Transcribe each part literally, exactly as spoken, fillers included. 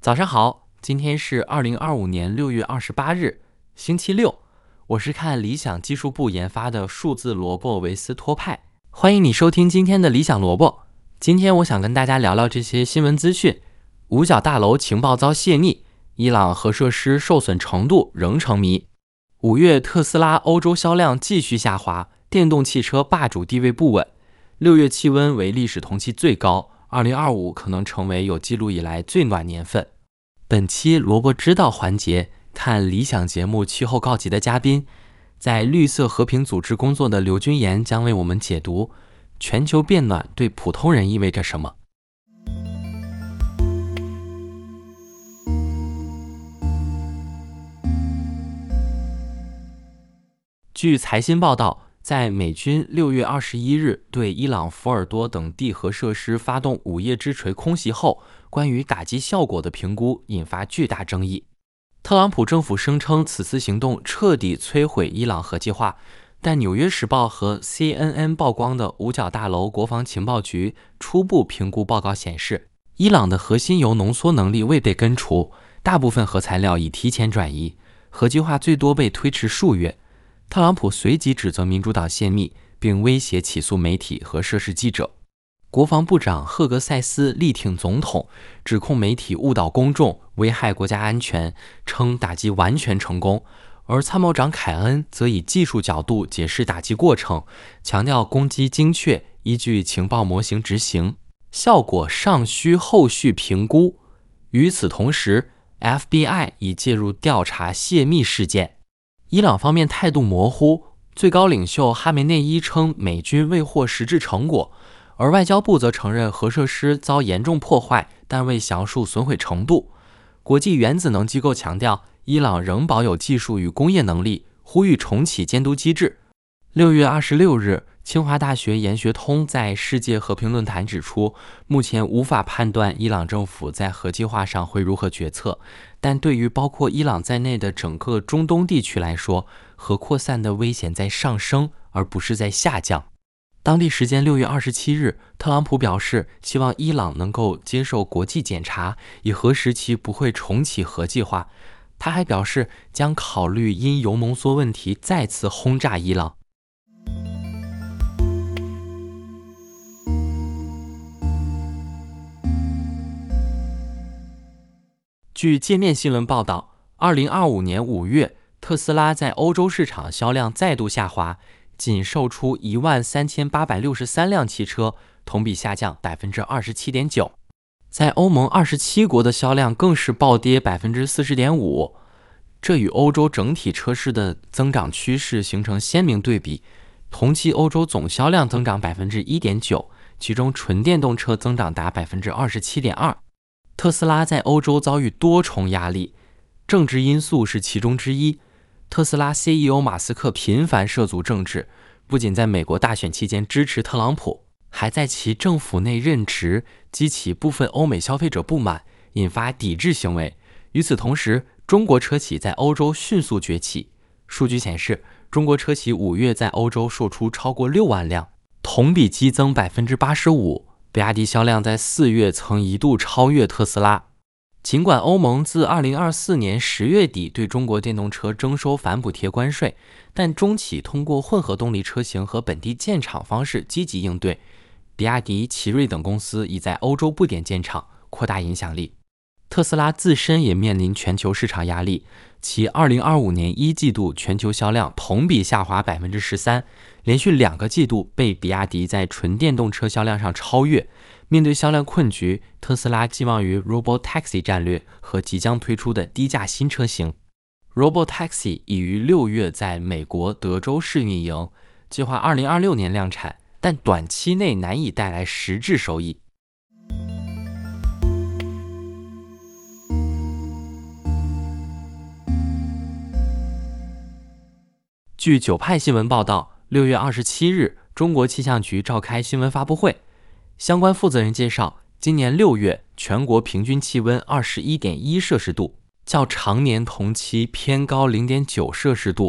早上好，今天是二零二五年六月二十八日，星期六。我是看理想技术部研发的数字萝卜维斯托派，欢迎你收听今天的理想萝卜。今天我想跟大家聊聊这些新闻资讯：五角大楼情报遭泄密，伊朗核设施受损程度仍成谜。五月特斯拉欧洲销量继续下滑，电动汽车霸主地位不稳。六月气温为历史同期最高，二零二五可能成为有记录以来最暖年份。本期萝卜知道环节，看理想节目气候告急的嘉宾，在绿色和平组织工作的刘君岩将为我们解读全球变暖对普通人意味着什么。据财新报道，在美军六月二十一日对伊朗福尔多等地核设施发动午夜之锤空袭后，关于打击效果的评估引发巨大争议。特朗普政府声称此次行动彻底摧毁伊朗核计划，但《纽约时报》和 C N N 曝光的五角大楼国防情报局初步评估报告显示，伊朗的核心铀浓缩能力未被根除，大部分核材料已提前转移，核计划最多被推迟数月。特朗普随即指责民主党泄密，并威胁起诉媒体和涉事记者。国防部长赫格塞斯力挺总统，指控媒体误导公众，危害国家安全，称打击完全成功。而参谋长凯恩则以技术角度解释打击过程，强调攻击精确，依据情报模型执行，效果尚需后续评估。与此同时 ，F B I 已介入调查泄密事件。伊朗方面态度模糊，最高领袖哈梅内伊称美军未获实质成果，而外交部则承认核设施遭严重破坏，但未详述损毁程度。国际原子能机构强调，伊朗仍保有技术与工业能力，呼吁重启监督机制。六月二十六日，清华大学研学通在世界和平论坛指出，目前无法判断伊朗政府在核计划上会如何决策，但对于包括伊朗在内的整个中东地区来说，核扩散的危险在上升，而不是在下降。当地时间六月二十七日，特朗普表示希望伊朗能够接受国际检查，以核实其不会重启核计划。他还表示将考虑因铀浓缩问题再次轰炸伊朗。据界面新闻报道，二零二五年五月，特斯拉在欧洲市场销量再度下滑，仅售出一万三千八百六十三辆汽车，同比下降 百分之二十七点九。在欧盟二十七国的销量更是暴跌 百分之四十点五， 这与欧洲整体车市的增长趋势形成鲜明对比。同期欧洲总销量增长 百分之一点九， 其中纯电动车增长达 百分之二十七点二。特斯拉在欧洲遭遇多重压力，政治因素是其中之一。特斯拉 C E O 马斯克频繁涉足政治，不仅在美国大选期间支持特朗普，还在其政府内任职，激起部分欧美消费者不满，引发抵制行为。与此同时，中国车企在欧洲迅速崛起。数据显示，中国车企五月在欧洲售出超过六万辆，同比激增 百分之八十五。比亚迪销量在四月曾一度超越特斯拉。尽管欧盟自二零二四年十月底对中国电动车征收反补贴关税，但中企通过混合动力车型和本地建厂方式积极应对。比亚迪、奇瑞等公司已在欧洲布点建厂，扩大影响力。特斯拉自身也面临全球市场压力，其二零二五年一季度全球销量同比下滑 百分之十三， 连续两个季度被比亚迪在纯电动车销量上超越。面对销量困局，特斯拉寄望于 Robotaxi 战略和即将推出的低价新车型。Robotaxi 已于六月在美国德州市运营，计划二零二六年量产，但短期内难以带来实质收益。据九派新闻报道，六月二十七日，中国气象局召开新闻发布会，相关负责人介绍，今年六月全国平均气温 二十一点一摄氏度，较常年同期偏高 零点九摄氏度。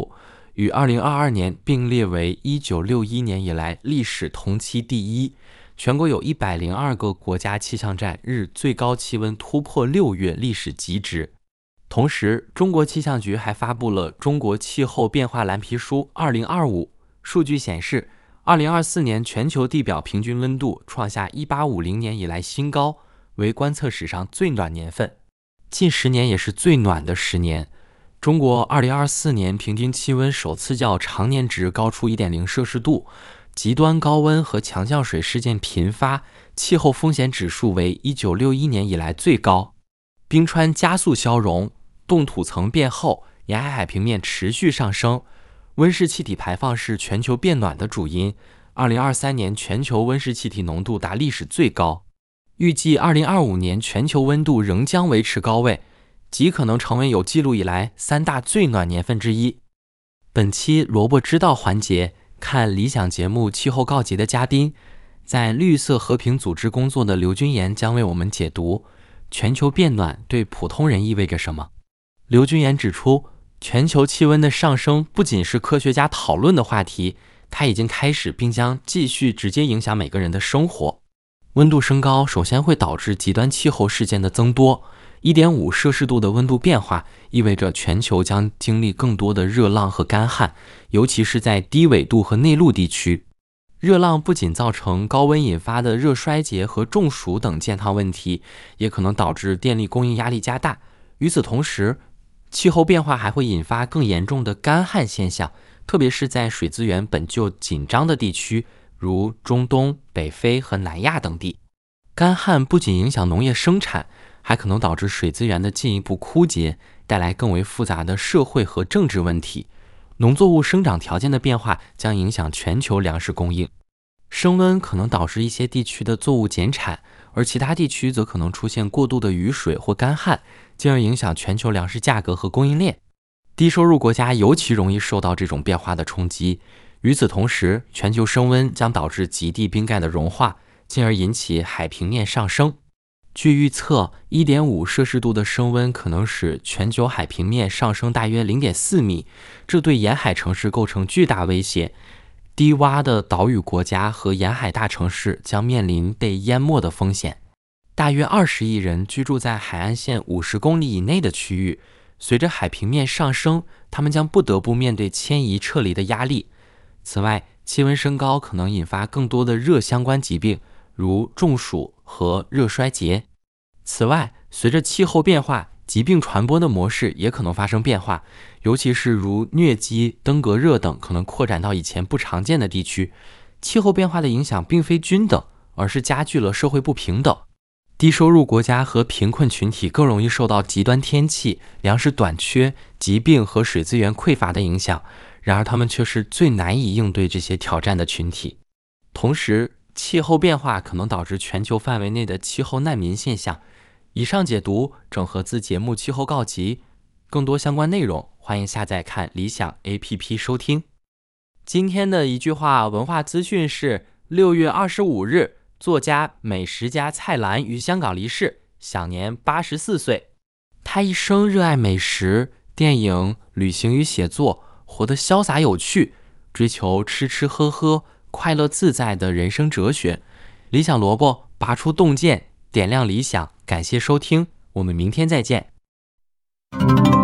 与二零二二年并列为一九六一年以来历史同期第一。全国有一百零二个国家气象站日最高气温突破六月历史极值。同时，中国气象局还发布了《中国气候变化蓝皮书二零二五》，数据显示，二零二四年全球地表平均温度创下一八五零年以来新高，为观测史上最暖年份，近十年也是最暖的十年。中国二零二四年平均气温首次较常年值高出 一点零 摄氏度，极端高温和强降水事件频发，气候风险指数为一九六一年以来最高。冰川加速消融，冻土层变厚，沿海海平面持续上升，温室气体排放是全球变暖的主因。二零二三年全球温室气体浓度达历史最高，预计二零二五年全球温度仍将维持高位，极可能成为有记录以来三大最暖年份之一。本期萝卜知道环节，看理想节目气候告急的嘉宾，在绿色和平组织工作的刘军岩将为我们解读全球变暖对普通人意味着什么。刘军岩指出，全球气温的上升不仅是科学家讨论的话题，它已经开始并将继续直接影响每个人的生活。温度升高首先会导致极端气候事件的增多， 一点五 摄氏度的温度变化意味着全球将经历更多的热浪和干旱，尤其是在低纬度和内陆地区。热浪不仅造成高温引发的热衰竭和中暑等健康问题，也可能导致电力供应压力加大。与此同时，气候变化还会引发更严重的干旱现象，特别是在水资源本就紧张的地区，如中东、北非和南亚等地。干旱不仅影响农业生产，还可能导致水资源的进一步枯竭，带来更为复杂的社会和政治问题。农作物生长条件的变化将影响全球粮食供应。升温可能导致一些地区的作物减产，而其他地区则可能出现过度的雨水或干旱，进而影响全球粮食价格和供应链。低收入国家尤其容易受到这种变化的冲击。与此同时，全球升温将导致极地冰盖的融化，进而引起海平面上升。据预测， 一点五 摄氏度的升温可能使全球海平面上升大约 零点四米，这对沿海城市构成巨大威胁。低洼的岛屿国家和沿海大城市将面临被淹没的风险。大约二十亿人居住在海岸线五十公里以内的区域，随着海平面上升，他们将不得不面对迁移撤离的压力。此外，气温升高可能引发更多的热相关疾病，如中暑和热衰竭。此外，随着气候变化，疾病传播的模式也可能发生变化，尤其是如疟疾、登革热等可能扩展到以前不常见的地区。气候变化的影响并非均等，而是加剧了社会不平等。低收入国家和贫困群体更容易受到极端天气、粮食短缺、疾病和水资源匮乏的影响，然而他们却是最难以应对这些挑战的群体。同时，气候变化可能导致全球范围内的气候难民现象。以上解读整合自节目气候告急，更多相关内容欢迎下载看理想 A P P 收听。今天的一句话文化资讯是六月二十五日，作家、美食家蔡澜于香港离世，享年八十四岁。他一生热爱美食、电影、旅行与写作，活得潇洒有趣，追求吃吃喝喝、快乐自在的人生哲学。理想萝卜拔出洞见，点亮理想。感谢收听，我们明天再见。